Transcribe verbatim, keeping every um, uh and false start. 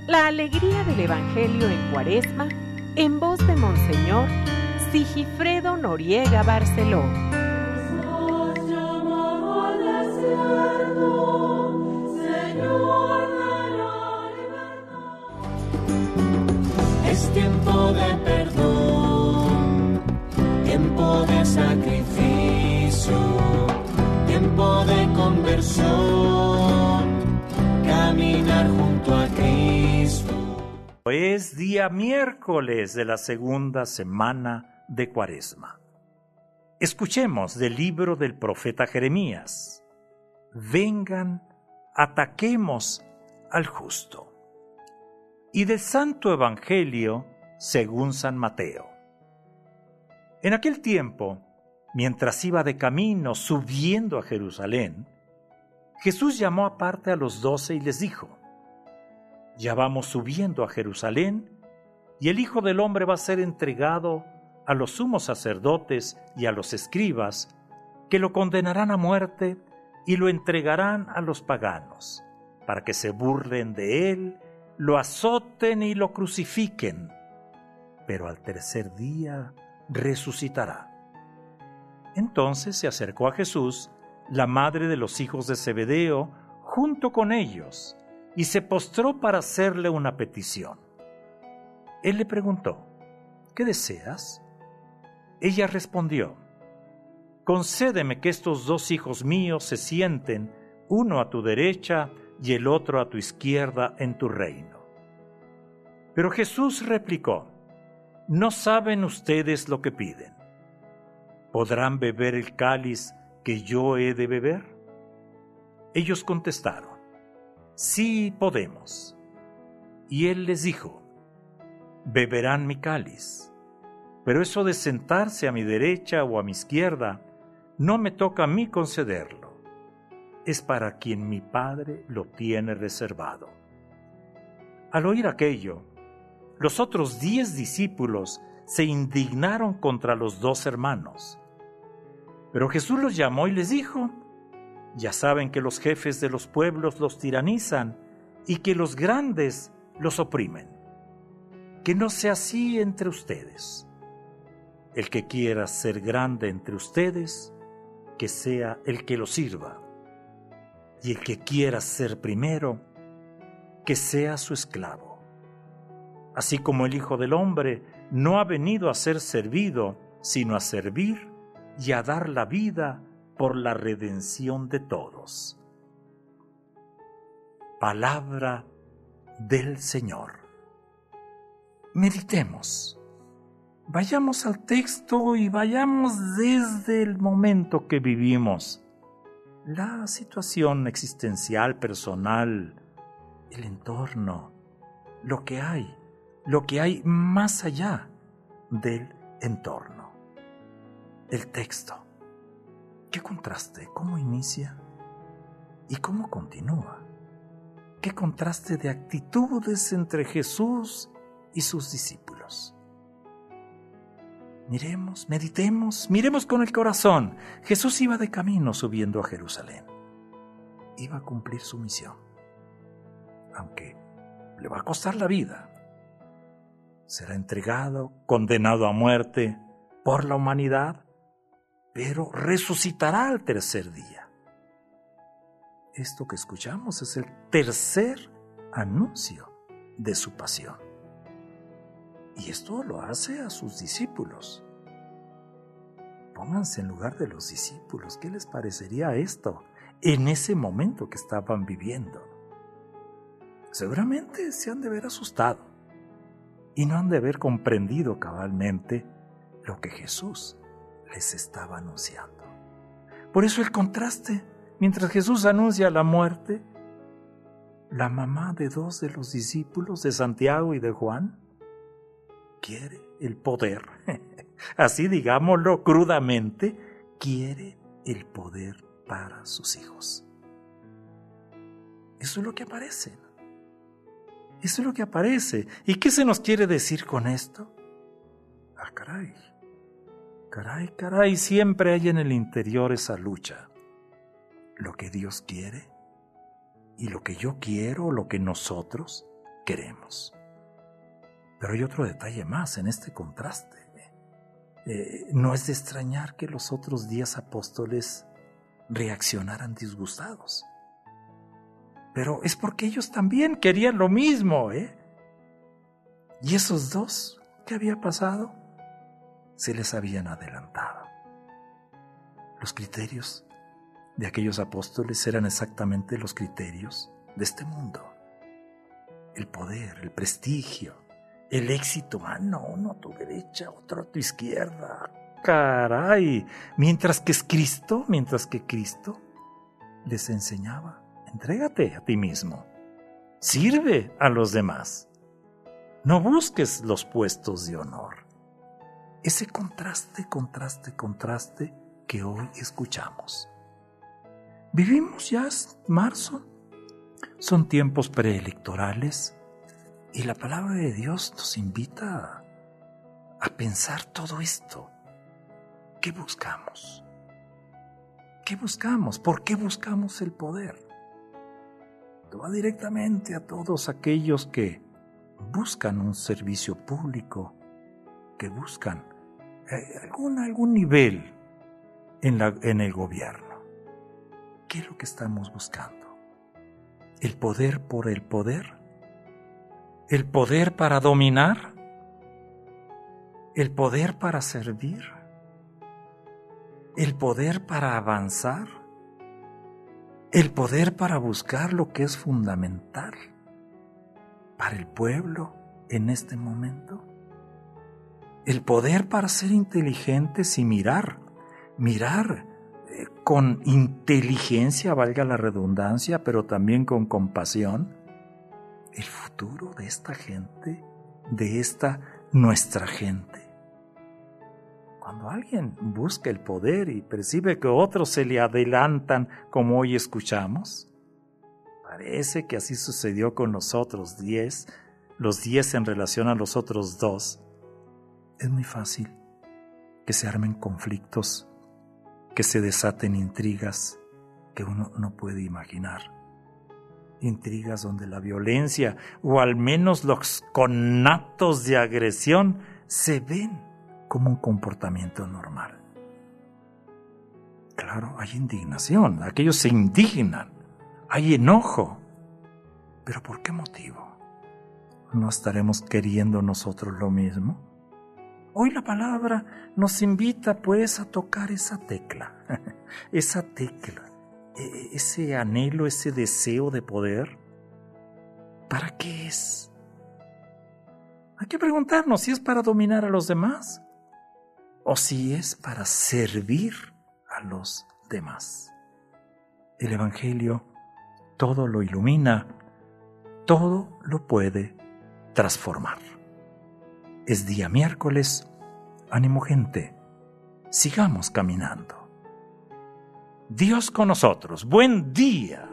La alegría del Evangelio en Cuaresma, en voz de Monseñor Sigifredo Noriega Barceló. Es tiempo de perdón, tiempo de sacrificio, tiempo de conversión, caminar junto a Cristo. Es día miércoles de la segunda semana de Cuaresma. Escuchemos del libro del profeta Jeremías. Vengan, ataquemos al justo. Y del Santo Evangelio según San Mateo. En aquel tiempo, mientras iba de camino subiendo a Jerusalén, Jesús llamó aparte a los doce y les dijo: Ya vamos subiendo a Jerusalén, y el Hijo del Hombre va a ser entregado a los sumos sacerdotes y a los escribas, que lo condenarán a muerte y lo entregarán a los paganos, para que se burlen de él, lo azoten y lo crucifiquen, pero al tercer día resucitará. Entonces se acercó a Jesús la madre de los hijos de Zebedeo junto con ellos, y se postró para hacerle una petición. Él le preguntó: ¿Qué deseas? Ella respondió: Concédeme que estos dos hijos míos se sienten, uno a tu derecha y el otro a tu izquierda en tu reino. Pero Jesús replicó: ¿No saben ustedes lo que piden? ¿Podrán beber el cáliz que yo he de beber? Ellos contestaron: Sí, podemos. Y él les dijo: Beberán mi cáliz, pero eso de sentarse a mi derecha o a mi izquierda no me toca a mí concederlo. Es para quien mi Padre lo tiene reservado. Al oír aquello, los otros diez discípulos se indignaron contra los dos hermanos. Pero Jesús los llamó y les dijo: Ya saben que los jefes de los pueblos los tiranizan y que los grandes los oprimen. Que no sea así entre ustedes. El que quiera ser grande entre ustedes, que sea el que lo sirva. Y el que quiera ser primero, que sea su esclavo. Así como el Hijo del Hombre no ha venido a ser servido, sino a servir y a dar la vida por la redención de todos. Palabra del Señor. Meditemos. Vayamos al texto y vayamos desde el momento que vivimos. La situación existencial, personal, el entorno, lo que hay, lo que hay más allá del entorno. El texto. ¿Qué contraste? ¿Cómo inicia? ¿Y cómo continúa? ¿Qué contraste de actitudes entre Jesús y sus discípulos? Miremos, meditemos, miremos con el corazón. Jesús iba de camino subiendo a Jerusalén. Iba a cumplir su misión, aunque le va a costar la vida. Será entregado, condenado a muerte por la humanidad, pero resucitará al tercer día. Esto que escuchamos es el tercer anuncio de su pasión. Y esto lo hace a sus discípulos. Pónganse en lugar de los discípulos. ¿Qué les parecería esto en ese momento que estaban viviendo? Seguramente se han de haber asustado y no han de haber comprendido cabalmente lo que Jesús les estaba anunciando. Por eso el contraste. Mientras Jesús anuncia la muerte, la mamá de dos de los discípulos, de Santiago y de Juan, quiere el poder. Así digámoslo crudamente, quiere el poder para sus hijos. Eso es lo que aparece. Eso es lo que aparece. ¿Y qué se nos quiere decir con esto? Ah, caray. Caray, caray, siempre hay en el interior esa lucha. Lo que Dios quiere y lo que yo quiero, lo que nosotros queremos. Pero hay otro detalle más en este contraste. Eh, no es de extrañar que los otros diez apóstoles reaccionaran disgustados. Pero es porque ellos también querían lo mismo, ¿eh? Y esos dos, ¿qué había pasado? Se les habían adelantado. Los criterios de aquellos apóstoles eran exactamente los criterios de este mundo. El poder, el prestigio, el éxito. Ah, no, uno a tu derecha, otro a tu izquierda. Caray. Mientras que es Cristo, mientras que Cristo les enseñaba, entrégate a ti mismo. Sirve a los demás. No busques los puestos de honor. Ese contraste, contraste, contraste que hoy escuchamos. Vivimos ya marzo, son tiempos preelectorales y la palabra de Dios nos invita a, a pensar todo esto. ¿Qué buscamos? ¿Qué buscamos? ¿Por qué buscamos el poder? Esto va directamente a todos aquellos que buscan un servicio público, que buscan eh, algún, algún nivel en, la, en el gobierno. ¿Qué es lo que estamos buscando? ¿El poder por el poder? ¿El poder para dominar? ¿El poder para servir? ¿El poder para avanzar? ¿El poder para buscar lo que es fundamental para el pueblo en este momento? ¿El poder para ser inteligentes y mirar, mirar eh, con inteligencia, valga la redundancia, pero también con compasión, el futuro de esta gente, de esta nuestra gente? Cuando alguien busca el poder y percibe que otros se le adelantan, como hoy escuchamos, parece que así sucedió con los otros diez, los diez en relación a los otros dos. Es muy fácil que se armen conflictos, que se desaten intrigas que uno no puede imaginar. Intrigas donde la violencia, o al menos los conatos de agresión, se ven como un comportamiento normal. Claro, hay indignación, aquellos se indignan, hay enojo. ¿Pero por qué motivo? ¿No estaremos queriendo nosotros lo mismo? Hoy la palabra nos invita pues a tocar esa tecla, esa tecla, ese anhelo, ese deseo de poder. ¿Para qué es? Hay que preguntarnos si es para dominar a los demás o si es para servir a los demás. El Evangelio todo lo ilumina, todo lo puede transformar. Es día miércoles, ánimo gente, sigamos caminando. Dios con nosotros, buen día.